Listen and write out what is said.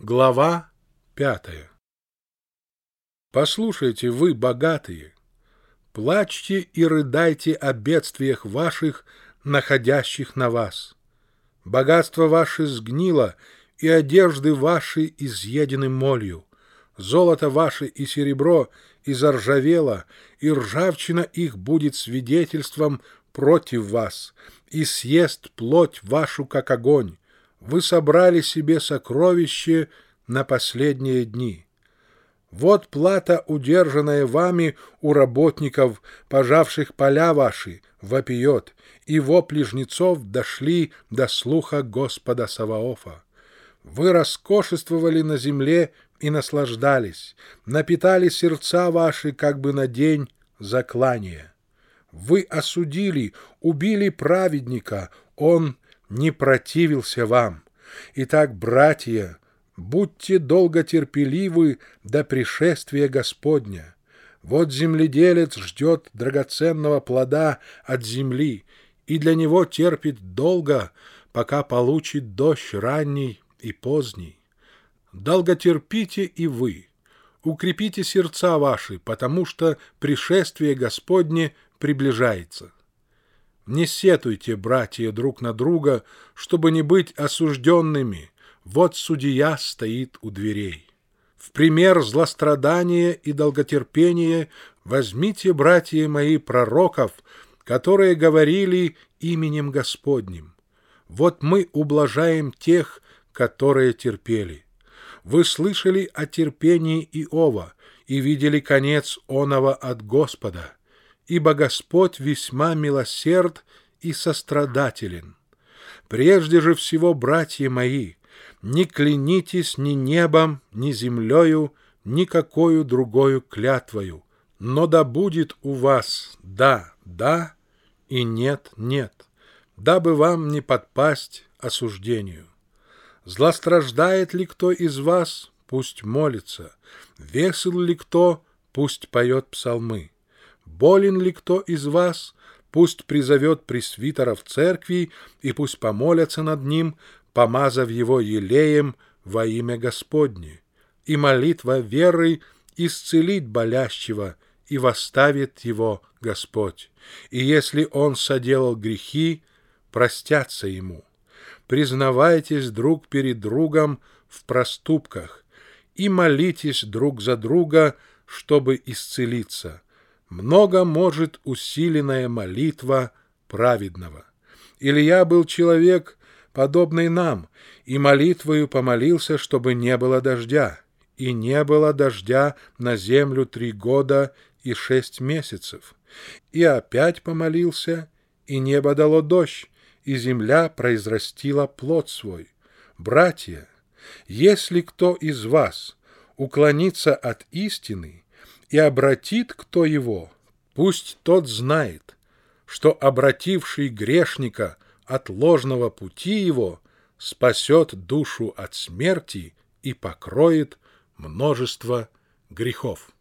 Глава 5. Послушайте, вы, богатые, плачьте и рыдайте о бедствиях ваших, находящих на вас. Богатство ваше сгнило, и одежды ваши изъедены молью. Золото ваше и серебро изоржавело, и ржавчина их будет свидетельством против вас, и съест плоть вашу, как огонь. Вы собрали себе сокровище на последние дни. Вот плата, удержанная вами у работников, пожавших поля ваши, вопиет, и вопли жнецов дошли до слуха Господа Саваофа. Вы роскошествовали на земле и наслаждались, напитали сердца ваши, как бы на день заклания. Вы осудили, убили праведника, он не противился вам. Итак, братья, будьте долготерпеливы до пришествия Господня. Вот земледелец ждет драгоценного плода от земли, и для него терпит долго, пока получит дождь ранний и поздний. Долготерпите и вы, укрепите сердца ваши, потому что пришествие Господне приближается. Не сетуйте, братья, друг на друга, чтобы не быть осужденными. Вот судья стоит у дверей. В пример злострадания и долготерпения возьмите, братья мои, пророков, которые говорили именем Господним. Вот мы ублажаем тех, которые терпели. Вы слышали о терпении Иова и видели конец оного от Господа, ибо Господь весьма милосерд и сострадателен. Прежде же всего, братья мои, не клянитесь ни небом, ни землею, никакою другою клятвою, но да будет у вас да, да и нет, нет, дабы вам не подпасть осуждению. Злостраждает ли кто из вас, пусть молится, весел ли кто, пусть поет псалмы. Болен ли кто из вас, пусть призовет пресвитеров церкви и пусть помолятся над ним, помазав его елеем во имя Господне. И молитва веры исцелит болящего, и восставит его Господь. И если он соделал грехи, простятся ему. Признавайтесь друг перед другом в проступках и молитесь друг за друга, чтобы исцелиться. Много может усиленная молитва праведного. Илия был человек, подобный нам, и молитвою помолился, чтобы не было дождя. И не было дождя на землю 3 года и 6 месяцев. И опять помолился, и небо дало дождь, и земля произрастила плод свой. Братья, если кто из вас уклонится от истины, и обратит кто его, пусть тот знает, что обративший грешника от ложного пути его спасет душу от смерти и покроет множество грехов.